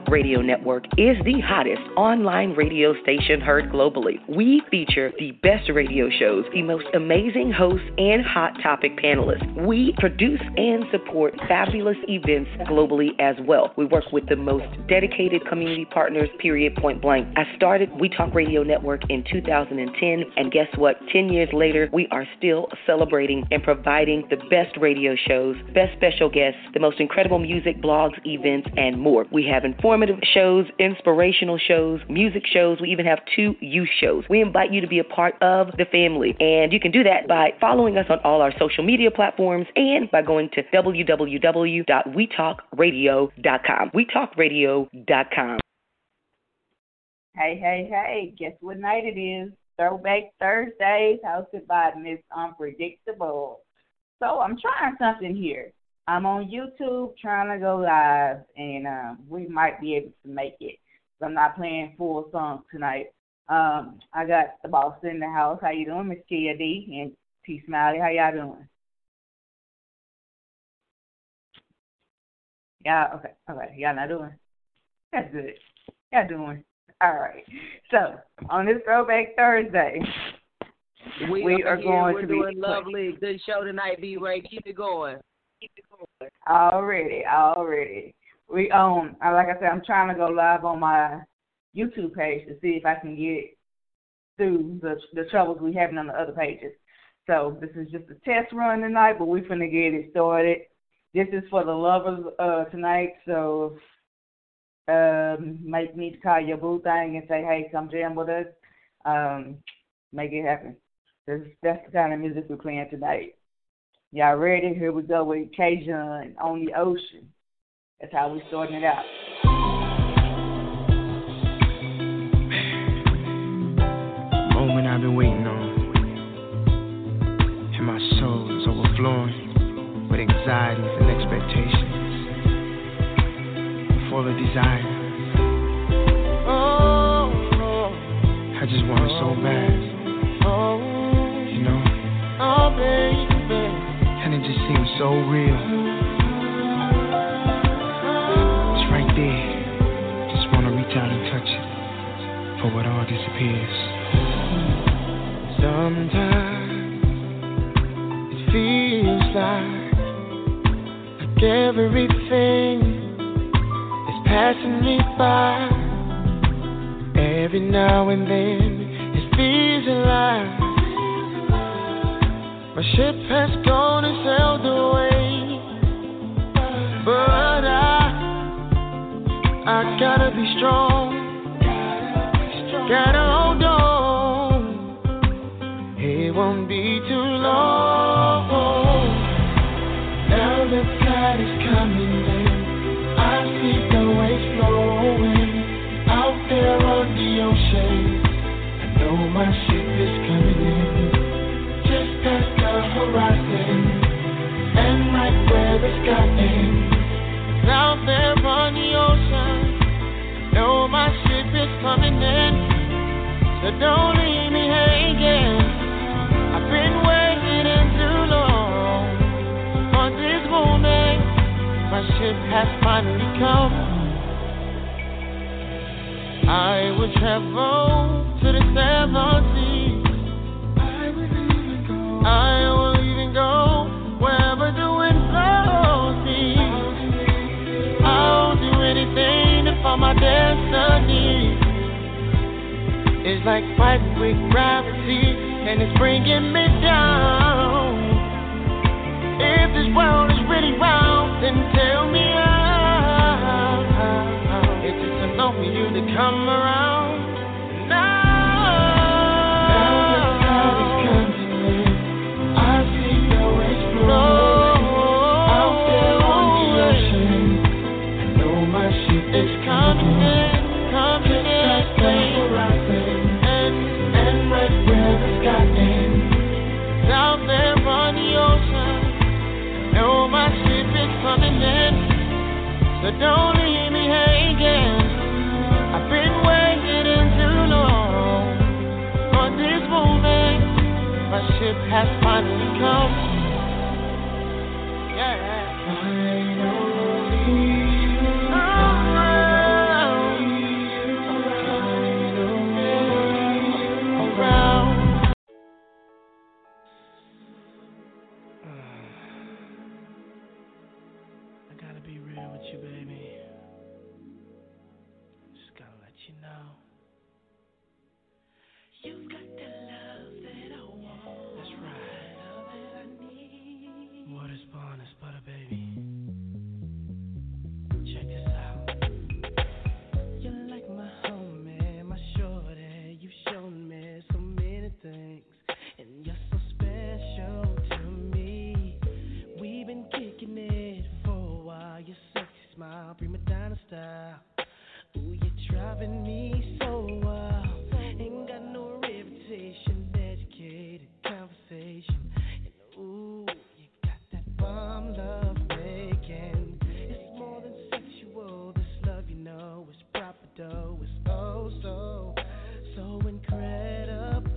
Radio Network is the hottest online radio station heard globally. We feature the best radio shows, the most amazing hosts, and hot topic panelists. We produce and support fabulous events globally as well. We work with the most dedicated community partners, period, point blank. I started We Talk Radio Network in 2010, and guess what? 10 years later, we are still celebrating and providing the best radio shows, best special guests, the most incredible music, blogs, events, and more. We have informative shows, inspirational shows, music shows. We even have 2 youth shows. We invite you to be a part of the family, and you can do that by following us on all our social media platforms and by going to www.wetalkradio.com. wetalkradio.com. Hey, guess what night it is? Throwback Thursdays, hosted by Miss Unpredictable. So I'm trying something here. I'm on YouTube trying to go live, and we might be able to make it. So I'm not playing full songs tonight. I got the boss in the house. How you doing, Miss Kia D and T Smiley? How y'all doing? Yeah, okay. Y'all not doing? That's good. Y'all doing? All right. So on this Throwback Thursday, we are going to be doing lovely. Good show tonight, B Ray. Keep it going. Already. We like I said, I'm trying to go live on my YouTube page to see if I can get through the troubles we having on the other pages. So this is just a test run tonight, but we're finna get it started. This is for the lovers tonight, so make me call your boo thing and say, hey, come jam with us. Make it happen. That's the kind of music we're playing tonight. Y'all ready? Here we go with Cajun on the Ocean. That's how we starting it out. Moment I've been waiting on, and my soul is overflowing with anxieties and expectations, full of desire. I just want it so bad, you know. Oh, baby, and it just seems so real. It's right there. Just wanna reach out and touch it before it all disappears. Sometimes it feels like everything is passing me by. Every now and then it feels alive. My ship has gone and sailed away, but I gotta be strong. Gotta hold on. It won't be too long. Now the tide is coming in. I see the waves flowing out there on the ocean. I know my ship is coming in, just past the horizon, and right where the sky ends. Out there on the ocean, I know my ship is coming in, so don't leave me hanging. I've been waiting too long for this moment. My ship has finally come. I will travel to the 7 seas. I will even go wherever the wind blows me. I'll do anything to find my destiny. It's like fighting with gravity, and it's bringing me down. If this world is really round, then tell me how. It's just enough for you to come around. So don't leave me hanging. I've been waiting too long for this moment. My ship has finally come. Yeah. Finally come. driving me so wild. Ain't got no reputation, educated conversation. And ooh, you got that bomb love making. It's more than sexual, this love you know is proper though. It's oh so incredible.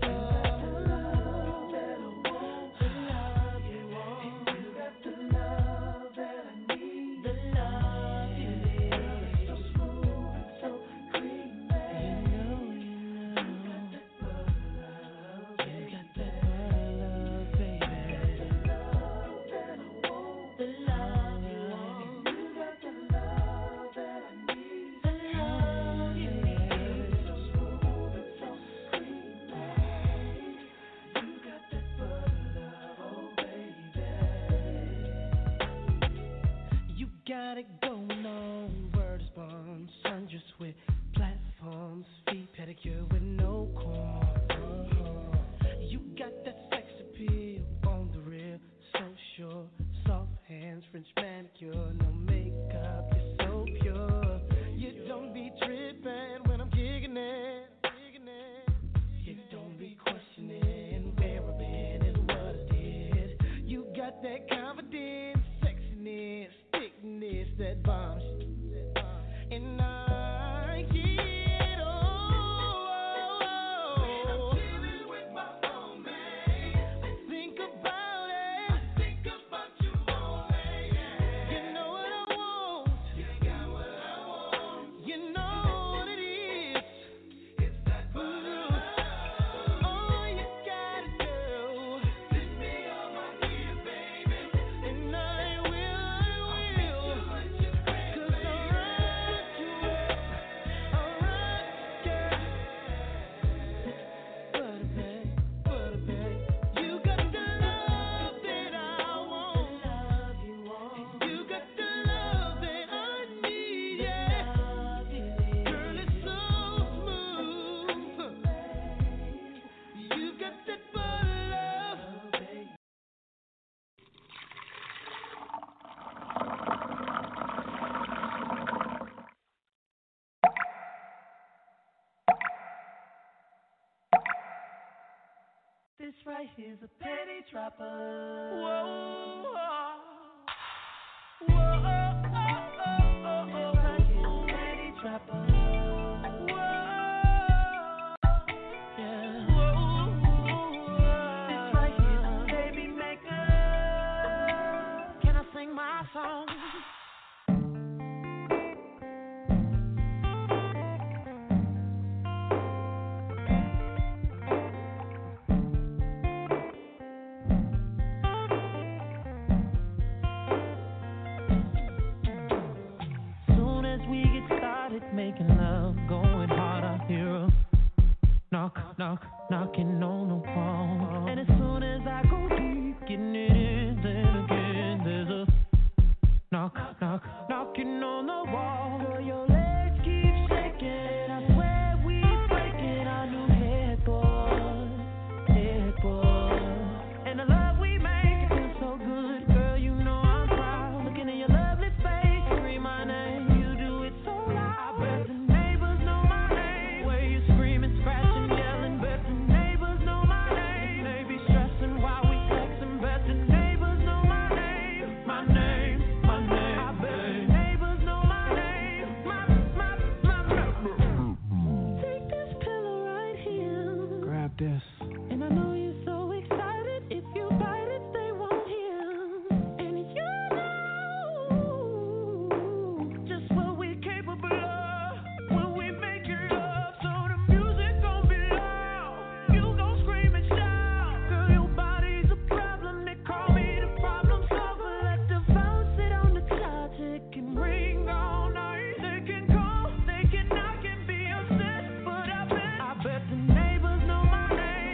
Got it going on, word is born, sundress with platforms, feet pedicure with no corn. You got that sex appeal on the real, so sure, soft hands, French manicure, no makeup, you're so pure. You don't be tripping when I'm kicking it. You don't be questioning where I've been and what I did. You got that confidence, sexiness, thickness, that bomb shit. And I get when I'm chilling with my own man, I think about it. I think about you only, yeah. You know what I want. You got what I want. You know what it is. It's that love. All you gotta do is send me on my ear, baby. And I will. 'Cause I'll rock you up. I'll rock you, girl. Butter, you got the love that I want. You got the love that I need, yeah. Girl, it's so smooth. You got that butter love. This right here's a penny dropper. Whoa. This right here's a penny dropper. Yeah. This right here's a baby maker. Can I sing my song? Soon as we get started making love, going hard, I hear a knocking on the wall. And as soon as I go deep, getting it in, then again, there's a knocking on the wall. Girl, your legs keep shaking, I swear we breaking our new headboard. And the love we make, it feels so good, girl, you know I'm proud. Looking in your lovely face, scream my name, you do it so loud. I bet the neighbors know my name, where you screaming, scratching, yelling, bet the neighbors know my name. They be stressing while we texting, bet the neighbors know my name. My name. I bet the neighbors know my name. My Take this pillow right here. Grab this. And I know you're so excited. If you bite it, they won't hear. And you know just what we're capable of when we make it up. So the music gon' be loud. You gon' scream and shout. Girl, your body's a problem. They call me the problem solver. Let the phone sit on the cloud. It can ring all night. They can call, they can knock and be upset. But I bet the neighbors know my name.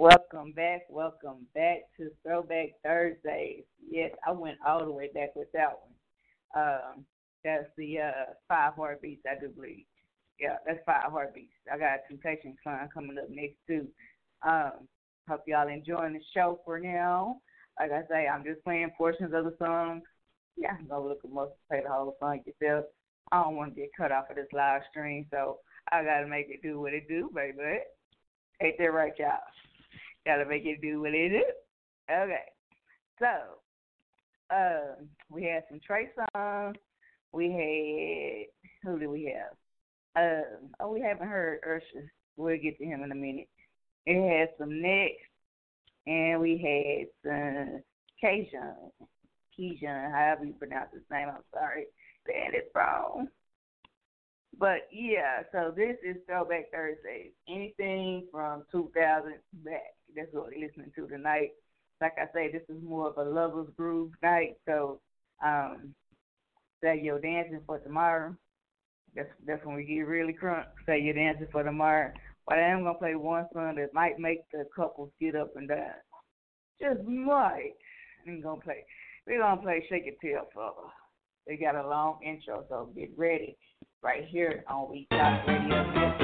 Welcome back to Throwback Thursdays. Yes, I went all the way back with that one. That's the 5 Heartbeats, I do believe. Yeah, that's 5 Heartbeats. I got a Temptation Clan coming up next too. Hope y'all enjoying the show for now. Like I say, I'm just playing portions of the song. Yeah, I'm gonna look at most play the whole song yourself. I don't want to get cut off of this live stream, so I gotta make it do what it do, baby. Ain't that right, y'all? Gotta make it do what it do. Okay, so we had some Trey songs. We had, who did we have? We haven't heard Ursha. We'll get to him in a minute. It had some Next, and we had some Keyshawn, however you pronounce his name. I'm sorry, saying it wrong. But yeah, so this is Throwback Thursdays. Anything from 2000 back. That's what we're listening to tonight. Like I say, this is more of a lover's groove night. So, say you're dancing for tomorrow. That's when we get really crunk. Say you're dancing for tomorrow. But I am gonna play one song that might make the couples get up and dance. Just might. We're gonna play Shake Your Tail Fella. They got a long intro, so get ready. Right here on We Talk Radio.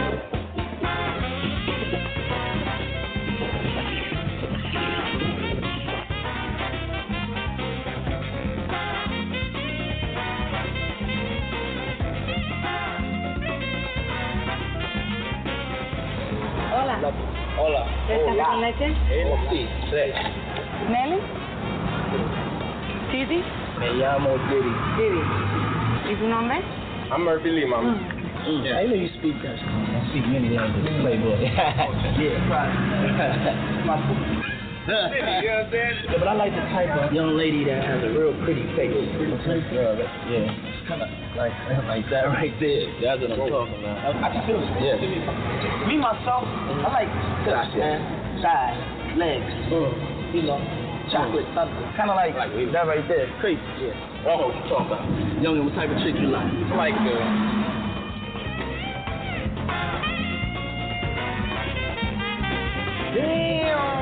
Hola. ¿Café con leche? Sí, sí. ¿Nelly? ¿Titi? Me llamo Diddy. Diddy. ¿Y tu nombre? I'm Murphy Lee, mama. I know you speak Dutch. I speak many languages. Playboy. Yeah, probably. My book. You know what I'm saying? Yeah, but I like the type of young lady that has a real pretty face. Girl, yeah. It's kind of like that right there. That's what I'm talking about. I can feel it. Yeah. Me, myself, I like hips, man. Thighs, legs. You know, chocolate something. Kind of like that right there. Crazy. Yeah. I don't know what you're talking about. Youngin, what type of chick you like? I like Damn.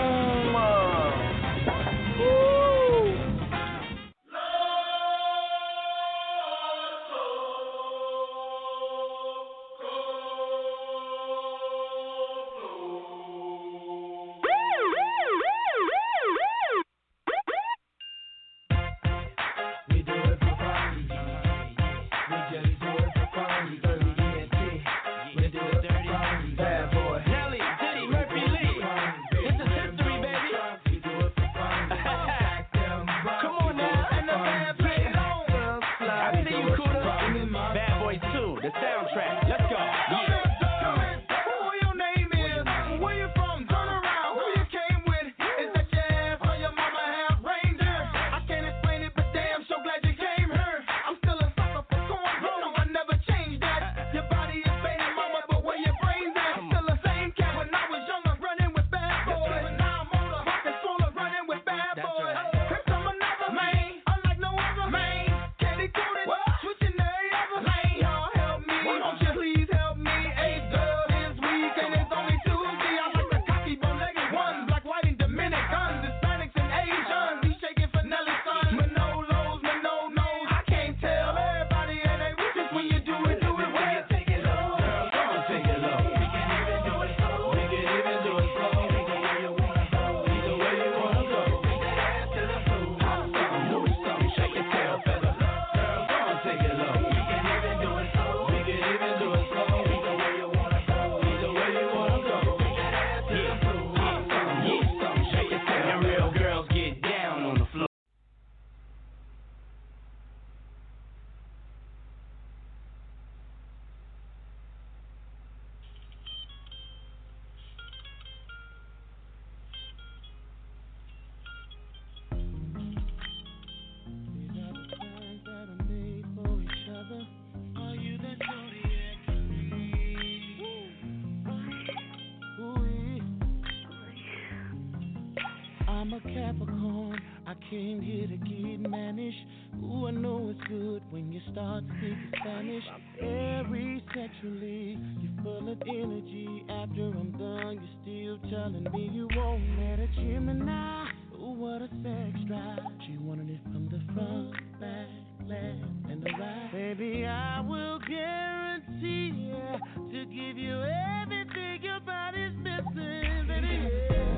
I'm a Capricorn, I came here to get managed. Ooh, I know it's good when you start speaking Spanish. Very sexually, you're full of energy. After I'm done, you're still telling me you won't let a Gemini. Ooh, what a sex drive. She wanted it from the front, back, left, and the right. Baby, I will guarantee to give you everything your body's missing. Baby,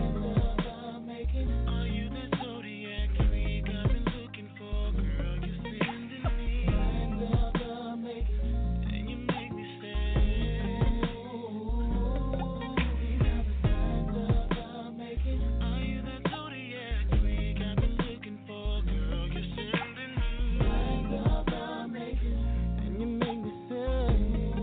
are you the zodiac freak I've been looking for? Girl, you're sending me and you make me sad. Are you the zodiac freak I've been looking for? Girl, you're sending me and you make me sad.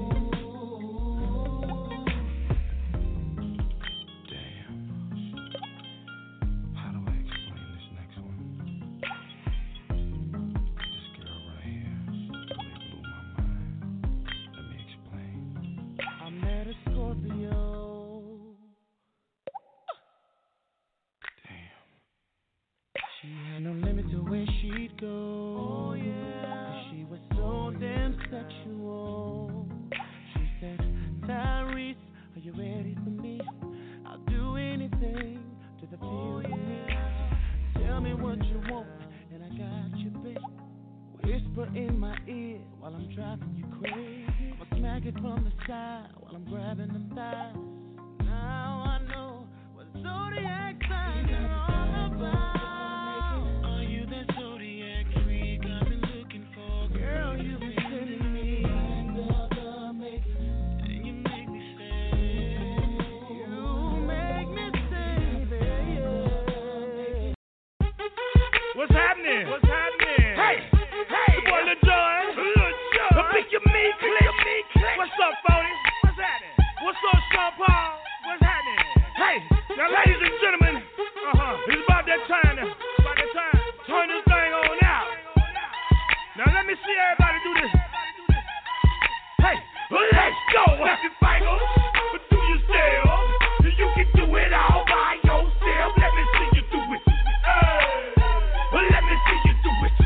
She had no limit to where she'd go. Oh, yeah. She was so damn sexual. She said, Tyrese, are you ready for me? I'll do anything to the feel you need. Tell me what you want, and I got you, babe. Whisper in my ear while I'm driving you crazy. I'ma smack it from the side while I'm grabbing them thighs. Now I know what zodiac signs are all about. Are you that zodiac freak I've been looking for? Girl, you've been sending me and you make me sad. You make me sad, baby. What's happening? What's happening? Hey, hey, boy, Lil Jon. Pick your meat click. What's up, phony? What's happening? What's up, Sean Paul? What's happening? Hey, now, ladies and gentlemen, it's about that time. Turn this thing on out. Now, let me see everybody do this. Hey, let's go. Snap your fingers, but do yourself. You can do it all by yourself. Let me see you do it. Let me see you do it.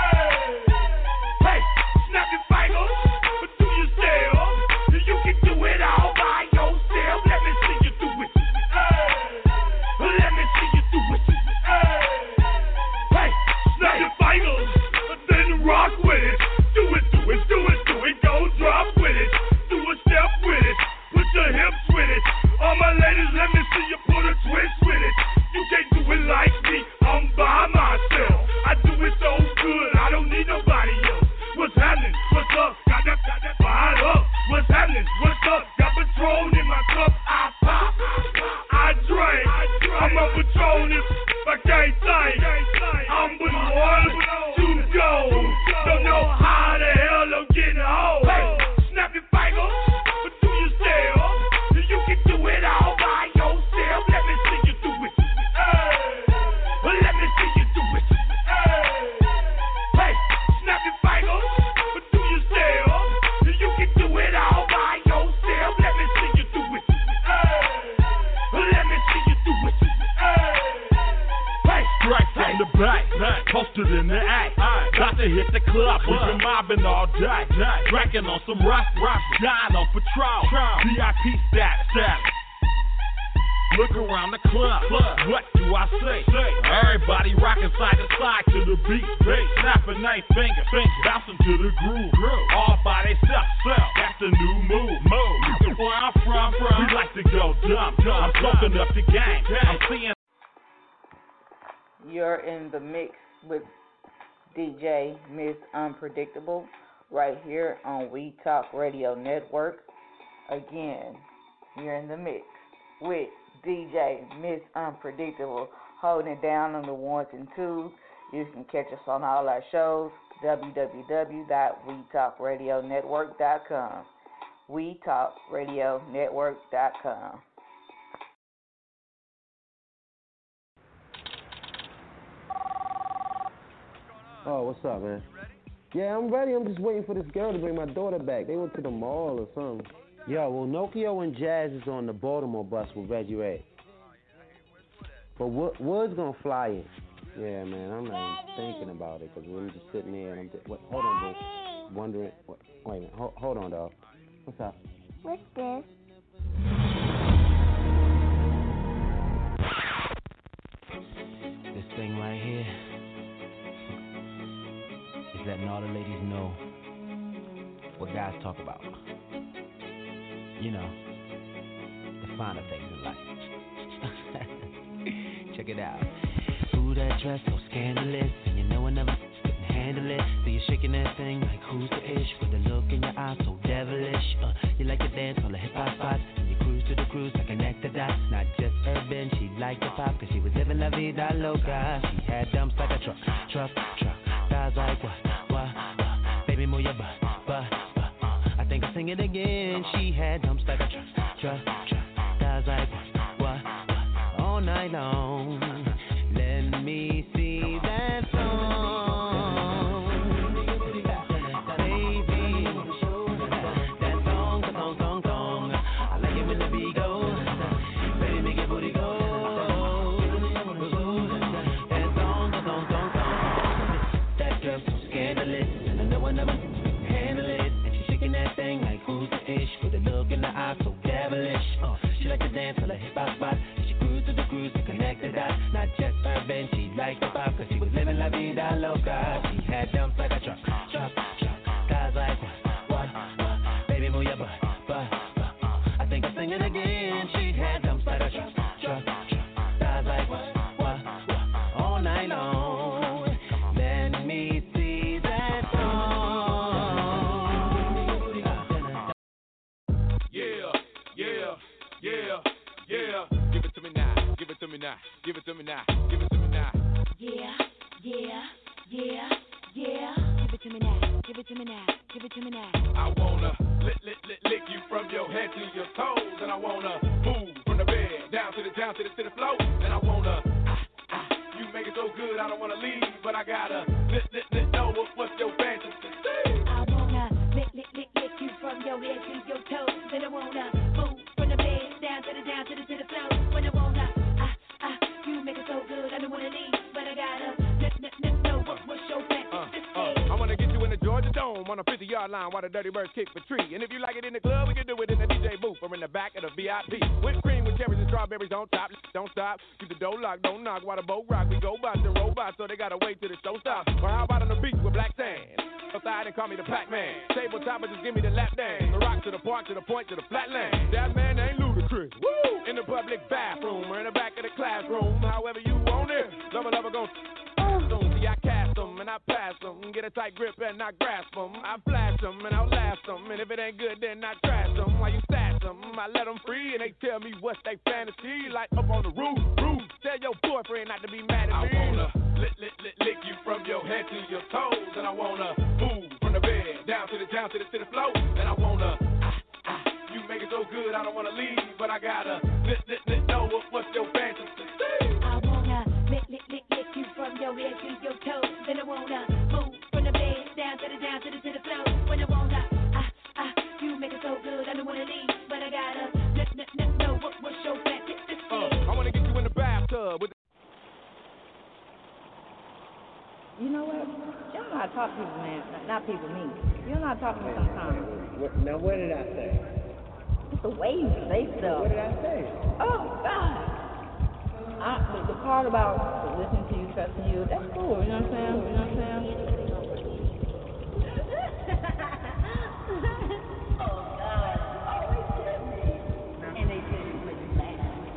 Hey, snap your fingers, but do yourself. You can do it all by yourself. Let me see you do it. Let me see you do it. Hey, snap your fingers, then rock with it. Do it, do it, do it, do it. Go drop with it. Do a step with it. Put your hips with it. All my ladies, let me see you put a twist with it. You can't do it like me. I'm by myself. I do it so good. I don't need nobody else. What's happening? What's up? Got that fired up. What's happening? What's up? Got Patron in my cup. I pop. I drink. I'm a Patronus. I can't think. I'm with one to go. Don't know how the hell I'm getting home. Hey, snap your fingers, but do yourself. You can do it all by yourself. Let me see you do it. Let me see you do it. Hey, snap your fingers, but do yourself. You can do it all by yourself. Let me see you do it. Let me see you do it. Hey, right from the back, posted in the act. Got to hit the club, we've been mobbing all day. Drinking on some rock, dying on Patron. VIP status. Look around the club, what do I say? Everybody rocking side to side to the beat. Snapping their fingers, bouncing to the groove. All by themselves, that's the new move. Where I'm from, we like to go dumb. I'm soaking up the game. I'm seeing. You're in the mix with DJ Miss Unpredictable right here on We Talk Radio Network. Again, you're in the mix with DJ Miss Unpredictable, holding it down on the ones and twos. You can catch us on all our shows, www.wetalkradionetwork.com. WeTalkRadioNetwork.com. Oh, what's up, man? Yeah, I'm ready. I'm just waiting for this girl to bring my daughter back. They went to the mall or something. Yo, well, Nokio and Jazz is on the Baltimore bus with Reggie Ray. But Wood's gonna fly in. Yeah, man, I'm not even thinking about it because we're just sitting there and hold on, wondering. Wait a minute. Hold on, dog. What's up? What's this? This thing right here is letting all the ladies know what guys talk about. You know, the finer things in life. Check it out. Ooh, that dress so scandalous, and you know I never couldn't handle it. So you're shaking that thing like who's the ish, with a look in your eyes so devilish. You like to dance on the hip hop spots, and you cruise to the cruise to connect the dots. Not just urban, she liked the pop, cause she was living la vida loca. She had dumps like a truck. Guys like what? Baby, move your butt. I think I'll sing it again. She had dumps like a truck. Guys like what? All night long. Let me see that song, baby. That song. I like it when the beat goes. Baby, make your booty go. That song. That girl's so scandalous, and I know I never handle it. And she's shaking that thing like who's the ish, with a look in the eye so devilish. She like to dance on the hip hop spot. She cruise to the cruise to connect the dots. Not just urban, she liked the pop, cause she was living la vida loca. She had dumps like a truck. Guys like what? Baby, move your butt. I think I'll sing it again. She had dumps like a truck. Guys like what? All night long. Let me see that song. Yeah. Give it to me now. Give it to me now. Give it to me now. Give it to me now. Yeah. Give it to me now. Give it to me now. Give it to me now. I wanna lick you from your head to your toes, and I wanna move from the bed down to the floor, and I wanna you make it so good I don't wanna leave, but I gotta know what's your fantasy. I wanna lick you from your head to your toes, and I wanna move from the bed down to the floor, when I wanna you make it so good I don't wanna leave, but I gotta know what's your fantasy. I wanna get you in the Georgia Dome on a 50-yard line while the Dirty Birds kick for tree. And if you like it in the club, we can do it in the DJ booth or in the back of the VIP. Whipped cream with cherries and strawberries on top. Don't stop. Keep the door locked. Don't knock while the boat rock. We go bots and robots, so they gotta wait till the show stops. Or how about on the beach with black sand? Outside and call me the Pac-Man. Tabletop and just give me the lap dance. The rock to the park, to the point, to the flatland. That man ain't ludicrous. Woo! In the public bathroom or in the back of the classroom. However you want it. Lover gon' see, I cast them and I pass them. Get a tight grip and I grasp them. I flash them and I'll last them. And if it ain't good, then I trash them. While you stash them, I let them free and they tell me what's they fantasy. Like up on the roof. Tell your boyfriend not to be mad at me. I wanna lick you from your head to your toes. And I wanna move from the bed down to the floor. And I wanna you make it so good I don't wanna leave, but I gotta know what's your fantasy. I wanna lick you from your head to your toes. Then I wanna move from the bed down to the floor. When I wanna you make it so good I don't wanna leave, but I gotta know what's your fantasy. I wanna get you in the bathtub with. You know what? You don't know how to talk to people, man. Not people, me. You don't know how to talk to me sometimes. Now, what did I say? It's the way you say stuff. What did I say? Oh, God. The part about listening to you, trusting you, that's cool. You know what I'm saying? Oh, God. Always tell me. And they said it was bad.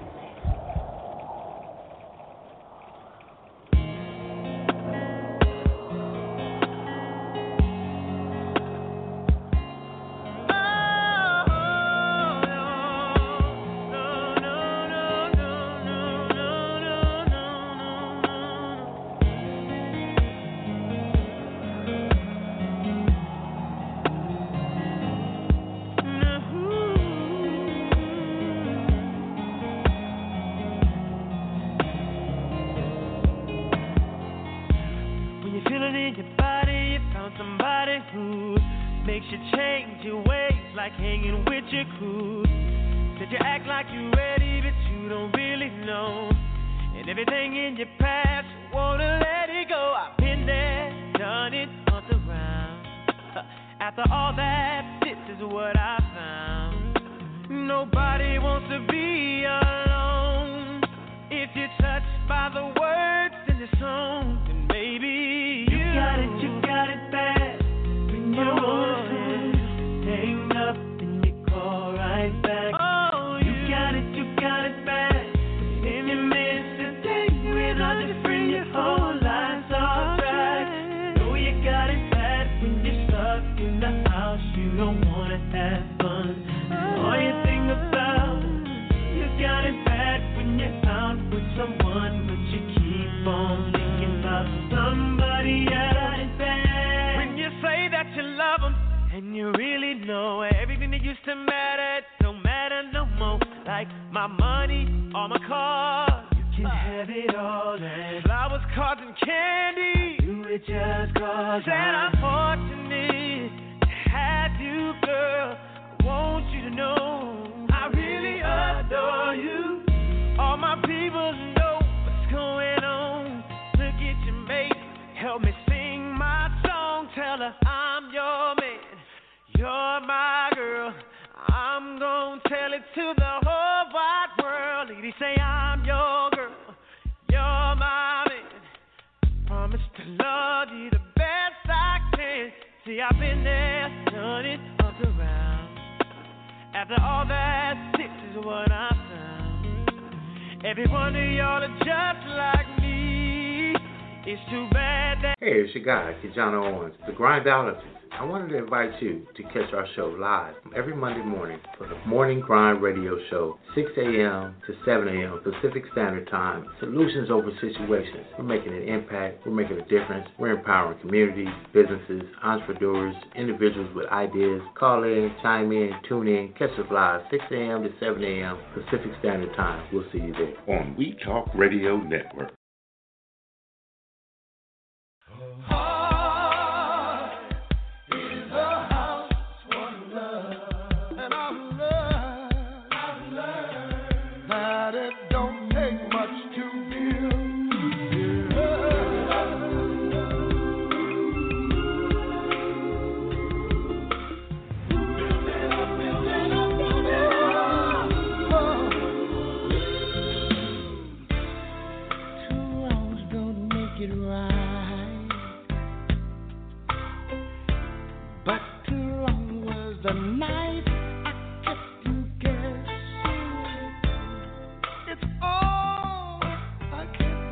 Makes you change your ways, like hanging with your crew. Said you act like you're ready, but you don't really know. And everything in your past, you wanna let it go. I've been there, done it, on the round. After all that, this is what I found. Nobody wants to be alone. If you're touched by the words in the song, then maybe you got it bad. When you're on, hang up and you call right back. Oh, you got it bad. If you miss a day without your friend, your whole life's off track. Know you got it bad when you're stuck in the house, you don't wanna have fun. All you think about, you got it bad when you're out with someone, but you keep on thinking about somebody else. When you say that you love them, and you really know everything that used to matter don't matter no more. Like my money, all my cars, you can have it all. And flowers, cards, and candy, do it just cause said I'm fortunate to have you, girl. I want you to know I really adore you. All my people know what's going on. Look at your mate, help me sing my song. Tell her I'm your man, you're my girl. I'm gonna tell it to the whole wide world. Lady, say I'm your girl, you're my man. Promise to love you the best I can. See, I've been there, done it, up around. After all that, this is what I found. Every one of y'all are just like me. It's too bad that. Hey, it's your guy, Kijana Owens, the Grindologist. I wanted to invite you to catch our show live every Monday morning for the Morning Grind Radio Show, 6 a.m. to 7 a.m. Pacific Standard Time. Solutions over situations. We're making an impact. We're making a difference. We're empowering communities, businesses, entrepreneurs, individuals with ideas. Call in, chime in, tune in, catch us live, 6 a.m. to 7 a.m. Pacific Standard Time. We'll see you there. On We Talk Radio Network. The night I kept you guessing, it's all I can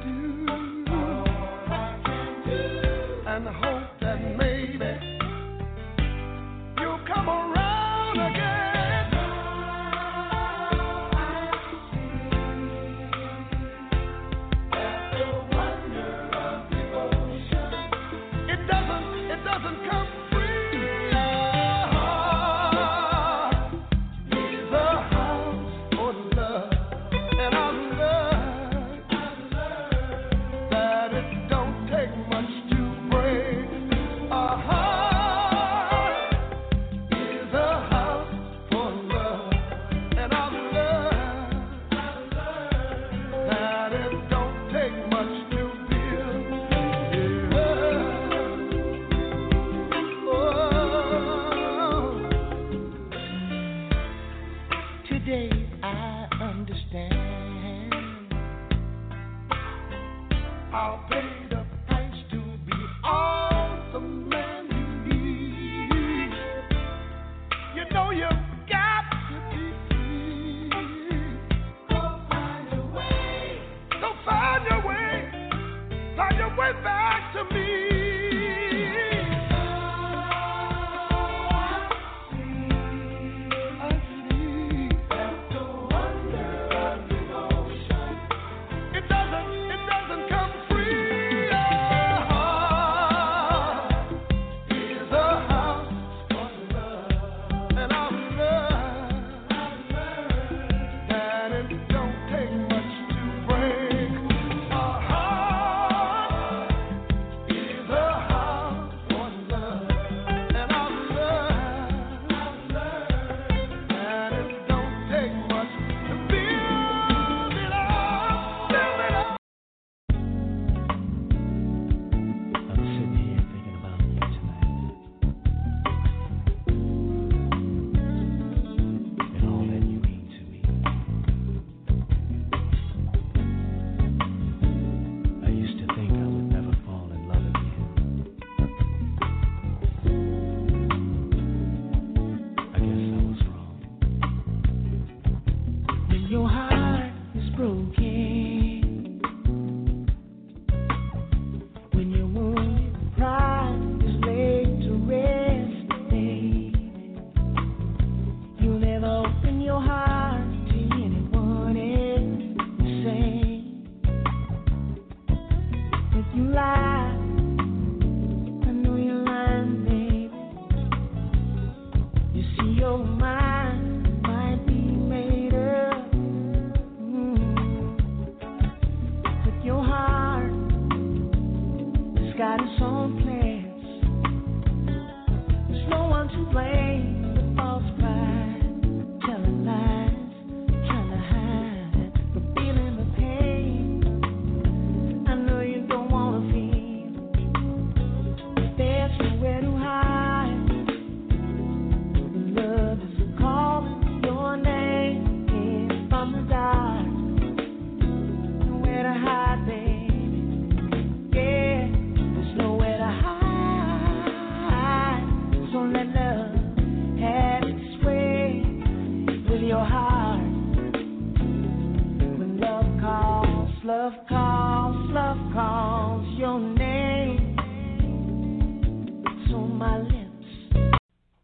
do, and hope that maybe you'll come around again. That's the wonder of devotion. It doesn't come free.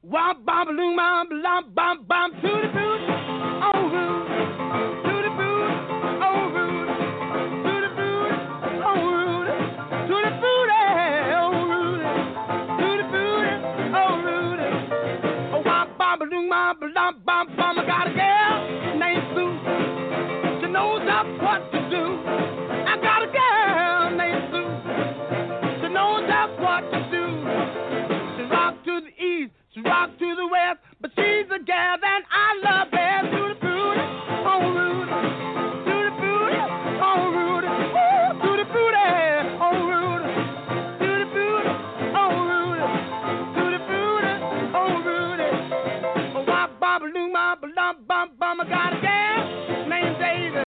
Womp bom balloon bom bom bom bom to the boot. Oh Rudy, to the boot. Oh Rudy, to the boot. Oh Rudy, to the boot. Oh Rudy, to the boot. Oh Rudy. Oh womp bom balloon bom bom bom bom. I got a girl named Sue. She knows just what to do. I got a girl named Sue. She knows just what to do. She rock to the east. She rock to the west, but she's a gal that I love best. To the booty, oh Rudy, to the booty, oh Rudy, ooh, to the booty, oh Rudy, to the booty, oh Rudy, to the booty, oh Rudy. Oh, wop, bop, loom, bop, bum, bum, bum. I got a gal named Daisy.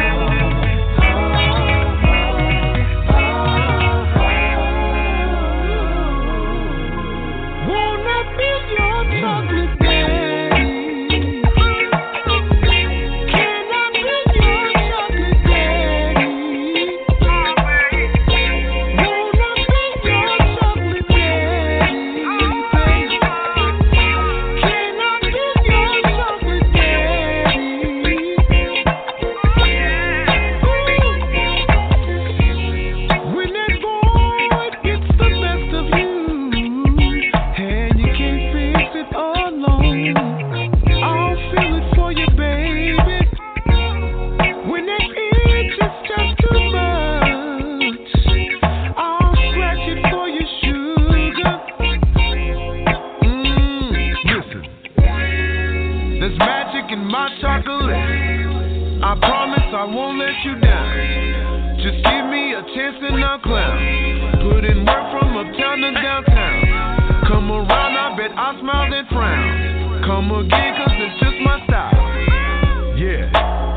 Chocolate daddy. Can I be your chocolate daddy? Wanna be your chocolate daddy? Can I be your chocolate daddy? When that boy gets the best of you, and you can't fix it alone, I'll feel it for you, baby. When that itch is just too much, I'll scratch it for you, sugar. Listen, there's magic in my chocolate. I promise I won't let you down. Just give me a chance and I'll clown. Put in work from uptown to downtown. Come around, I bet I smile and frown. Come again, cause it's just my style. Yeah.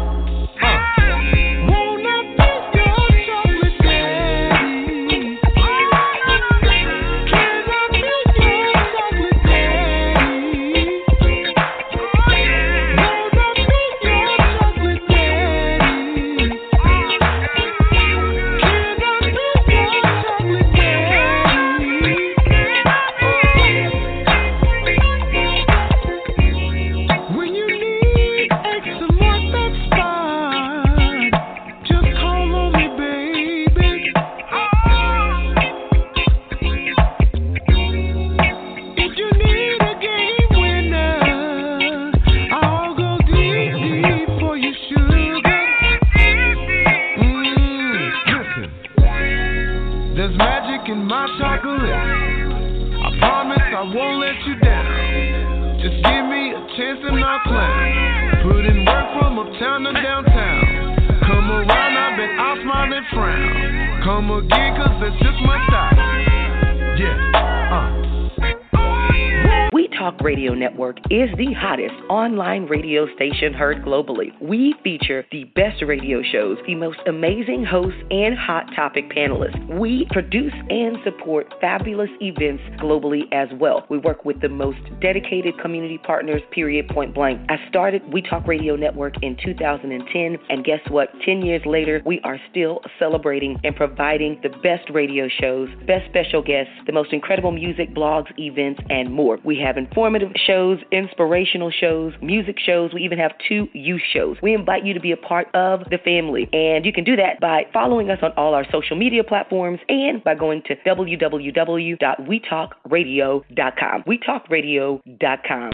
Wanna be your chocolate daddy? Can I be your chocolate daddy? Wanna be your chocolate daddy? Can I be your chocolate daddy? When you need extra more that spot, just call on me, baby. If you need a game winner, I'll go deep, deep for you, sugar. Listen, there's magic in my chocolate. I promise I won't let you down. Just give me a chance and I'll clown. Put in work from uptown to downtown. Come around, I bet I'll smile and frown. Come again, cause that's just my style. Yeah, We Talk Radio Network is the hottest online radio station heard globally. We feature the best radio shows, the most amazing hosts, and hot topic panelists. We produce and support fabulous events globally as well. We work with the most dedicated community partners, period, point blank. I started We Talk Radio Network in 2010, and guess what? 10 years later, we are still celebrating and providing the best radio shows, best special guests, the most incredible music, blogs, events, and more. We have informative shows, inspirational shows, music shows. We even have 2 youth shows. We invite you to be a part of the family, and you can do that by following us on all our social media platforms and by going to www.wetalkradio.com. wetalkradio.com.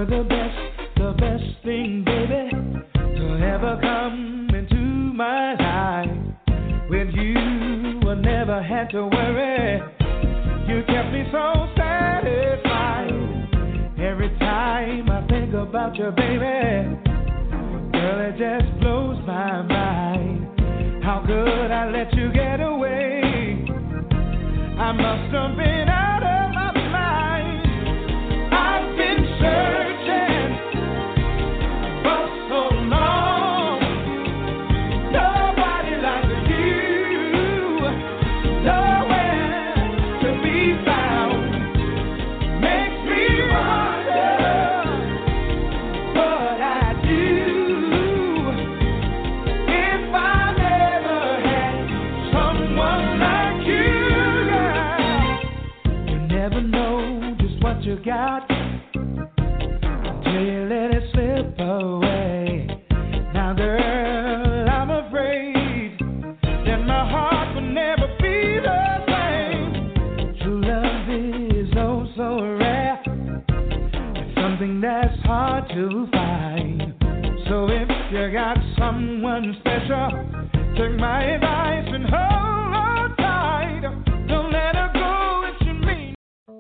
were the best thing, baby, to ever come into my life. With you, I never had to worry. You kept me so satisfied. Every time I think about you, baby, girl, it just blows my mind. How could I let you get away? I must have been out of my mind. I've been searching for so long. Nobody like you. Nowhere to be found. Makes me wonder what I'd do if I never had someone like you. You never know just what you got until you let it slip away. Now, girl, I'm afraid that my heart will never be the same. True love is oh so rare. It's something that's hard to find. So if you got someone special, take my advice and hold on tight. Don't let her go if you mean.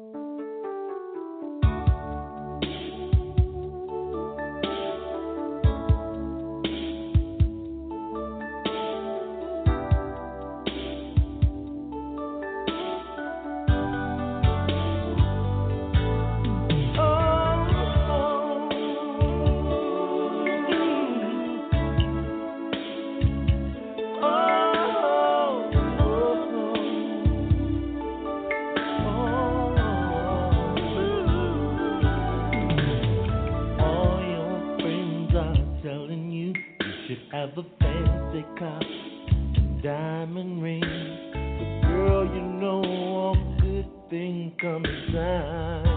All your friends are telling you you should have a fancy car and diamond ring. But girl, you know all good things come in time.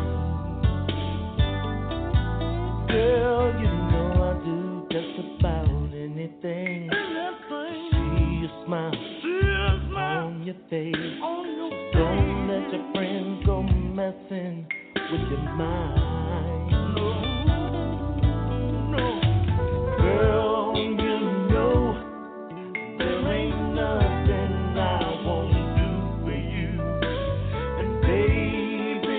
Girl, you know I do just about anything to see you smile on your face. Don't let your friends go messing with your mind. Girl, you know there ain't nothing I won't do for you. And baby,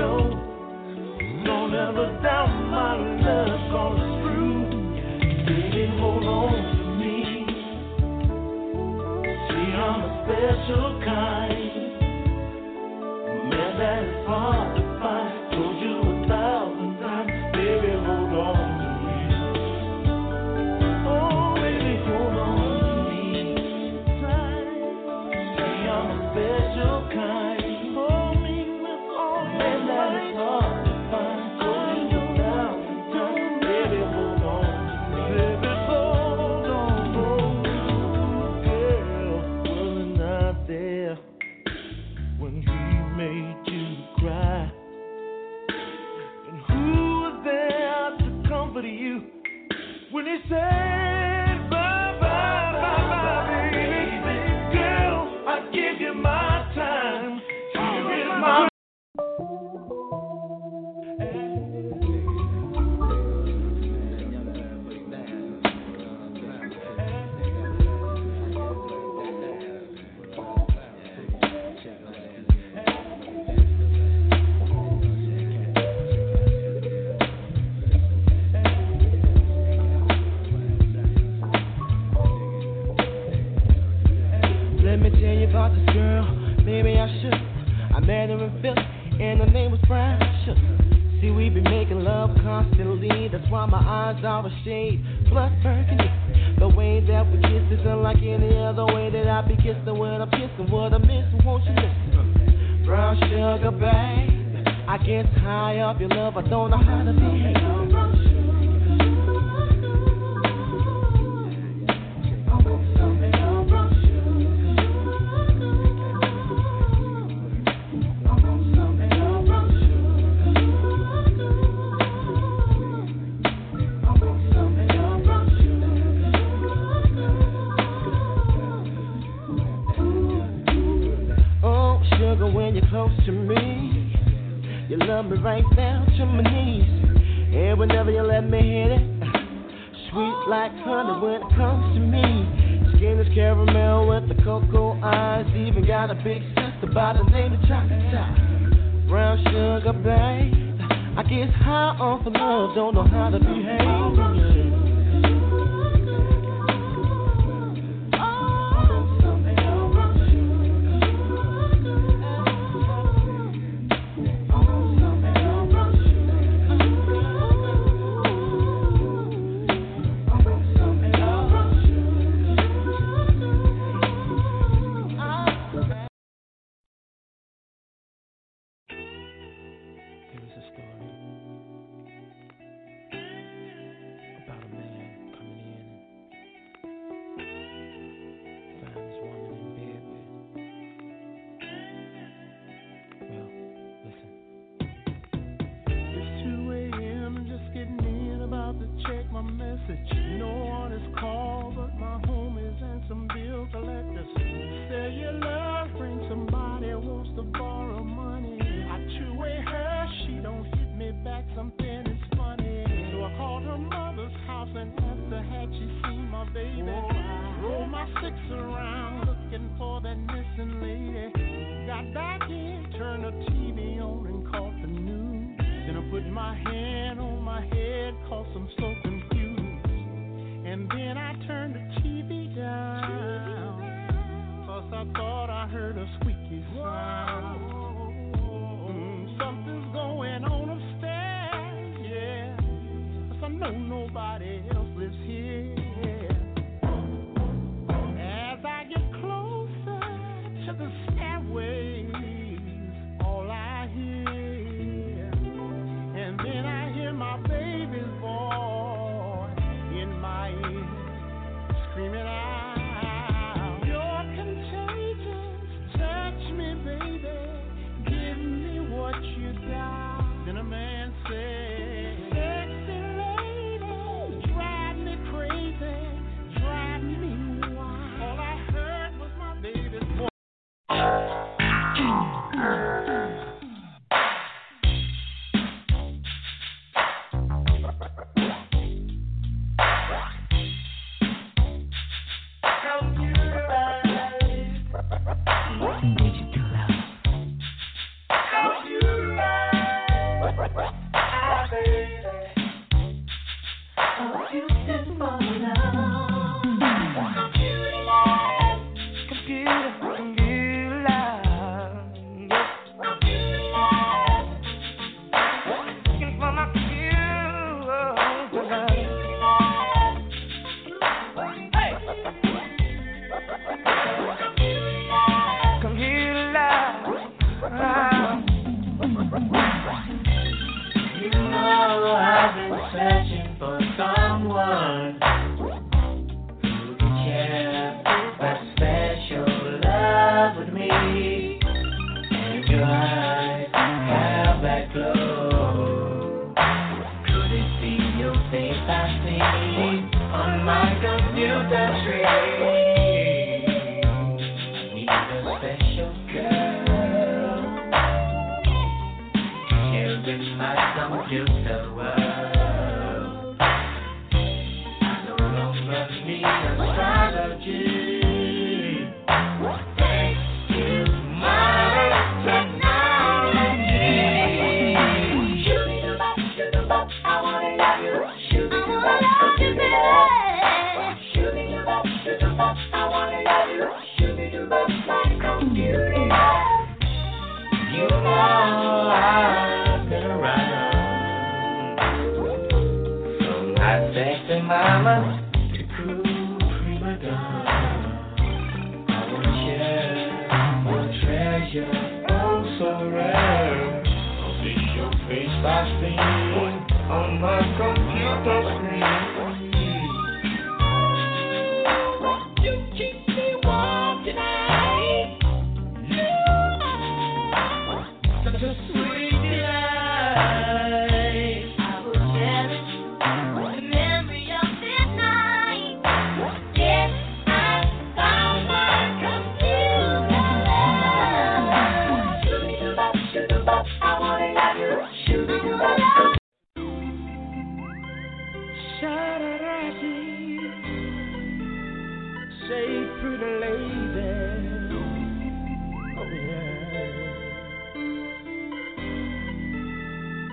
don't ever doubt my love, 'cause it's true. Baby, hold on to me. See, I'm a special kind. Man, that is hard to find. Told you 1,000 times. Baby, hold on to me. Oh, baby, hold on to me. See, I'm a special kind. Man, that is hard to find. Told you 1,000 times. Baby, hold on to me. Baby, hold on. Girl, wasn't not there when he made you cry. And who was there to comfort you when he said bye, bye, bye, bye, baby? Girl, I give you my time. Here is my Let me tell you about this girl, maybe I should. I met her in Philly, and her name was Precious. See, we be making love constantly, that's why my eyes are a shade blood burgundy. The way that we kiss is unlike any other way that I be kissing when I'm kissing. What I'm missing, won't you listen? Brown sugar, babe, I get high off your love, I don't know how to behave. When you're close to me, you love me right down to my knees. And whenever you let me hit it, sweet like honey when it comes to me. Skin is caramel with the cocoa eyes. Even got a big sister by the name of Chocolate Top. Brown sugar, babe. I get high off of love, don't know how to behave.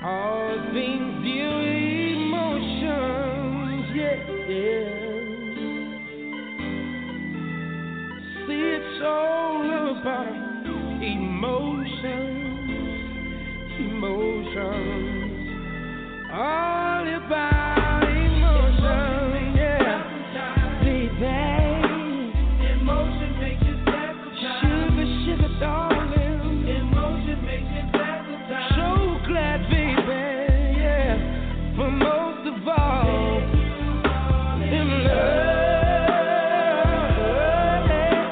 All things deal with emotions, yeah. See, it's all about emotions, all about emotions, yeah, baby. Emotion makes you sacrifice. Sugar, darling. Emotion makes you sacrifice. So glad, baby, yeah. But most of all, in love.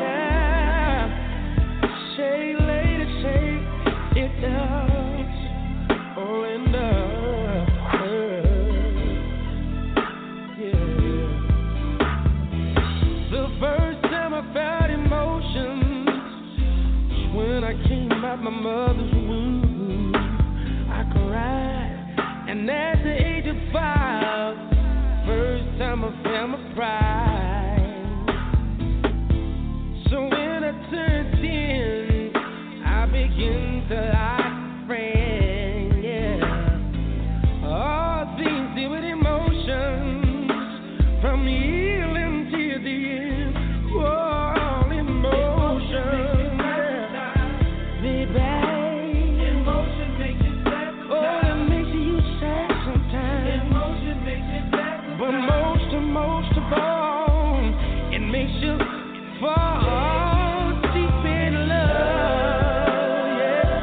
Say, lady, say it does. Oh, in love, yeah. The first time I felt emotions when I came out my mother's womb. I cried, and at the age of 5, first time I felt my pride. So when I turned 10, I began to like friends, yeah. All things deal with emotions, from healing to the end. All emotions, baby. Emotion makes you sad. Oh, it makes you sad sometimes. Emotion makes you sad. But most of all, it makes you fall deep in love,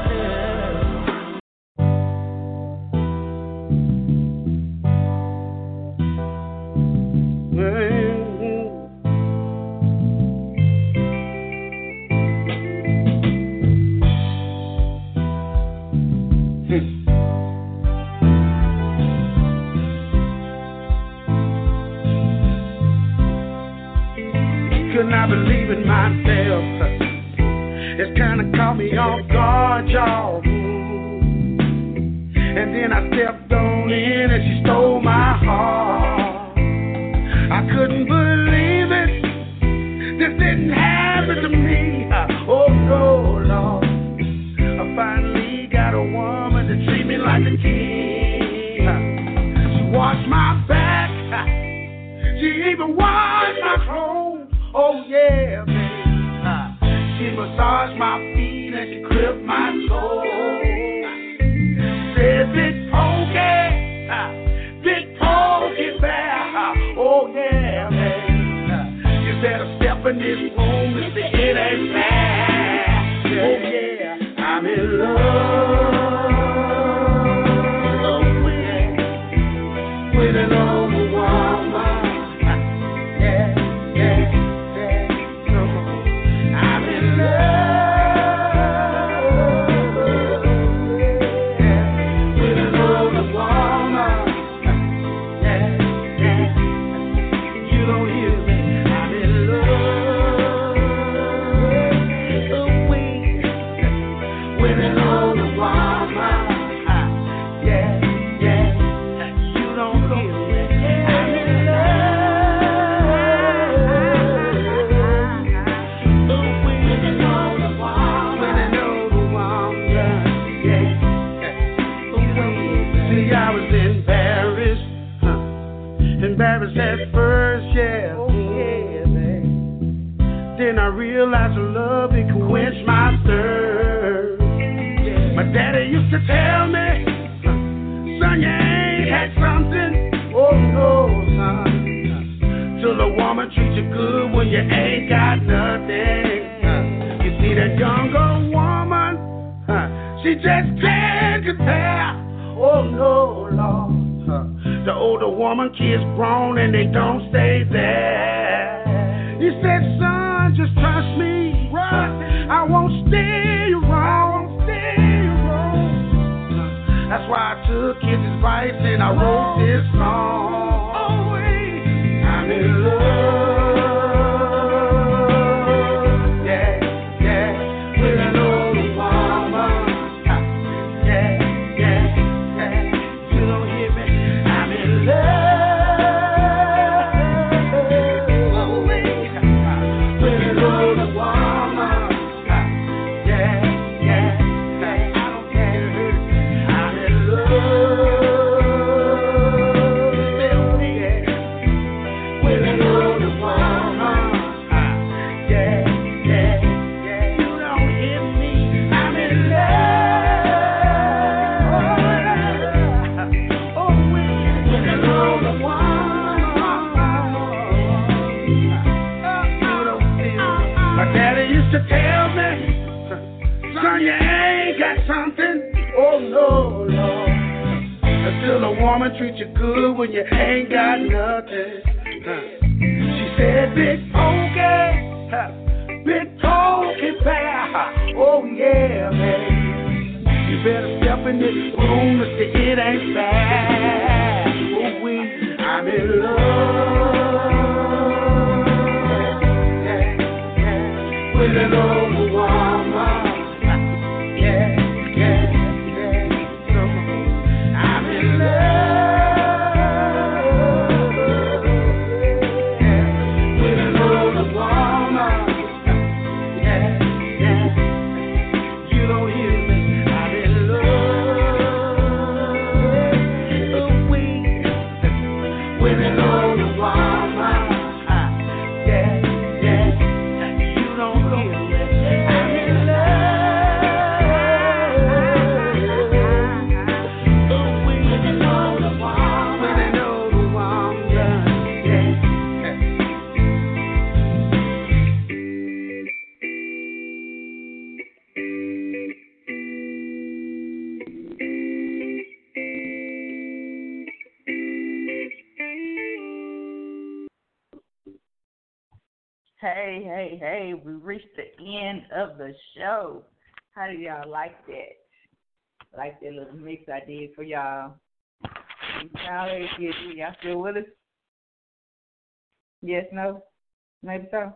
Could not believe in myself. It's kinda caught me off guard, y'all. And then I stepped on in and she stole my heart. I couldn't believe it. This didn't happen to me. Oh no, Lord. I finally got a woman to treat me like a king. She washed my back. She even washed my clothes. Oh yeah, baby. She massaged my feet and she gripped my toes. Said, Big Pokey Bear. Oh yeah, baby. You better step in this room and say it ain't fair. Oh yeah, I'm in love with an old woman. Embarrassed at first, yeah. Then I realized love, it could quench my thirst. My daddy used to tell me, son, you ain't had something. Oh no, son. Till a woman treats you good when you ain't got nothing. You see that younger woman, she just can't compare. Oh no, Lord. The older woman, kids grown and they don't stay there. He said, son, just trust me. I won't steer you wrong. That's why I took his advice and I wrote this song. I'm in love, yeah, with an older woman. You don't hear me? I'm in love with an older woman. I don't care. I'm in love. woman treat you good when you ain't got nothing. She said, big pokey, big pokey bear. Oh yeah, man. You better step in this room and say it ain't fair. Oh, I'm in love with an old woman. Hey, we reached the end of the show. How do y'all like that? Like that little mix I did for y'all. Y'all still with us? Yes, no? Maybe so?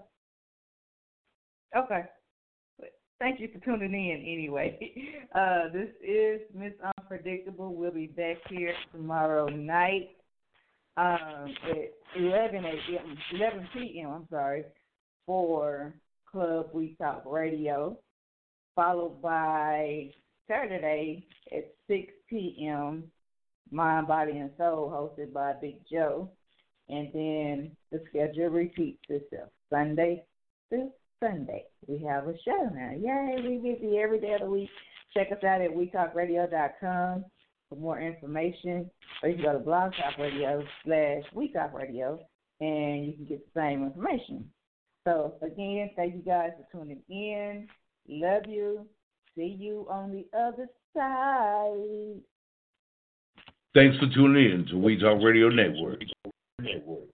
Okay. Thank you for tuning in anyway. This is Miss Unpredictable. We'll be back here tomorrow night at 11 p.m. For Club We Talk Radio, followed by Saturday at 6 p.m., Mind, Body, and Soul, hosted by Big Joe. And then the schedule repeats itself. Sunday through Sunday, we have a show now. Yay, we busy every day of the week. Check us out at WeTalkRadio.com for more information. Or you can go to blogtalkradio.com/WeTalkRadio, and you can get the same information. So, again, thank you guys for tuning in. Love you. See you on the other side. Thanks for tuning in to We Talk Radio Network.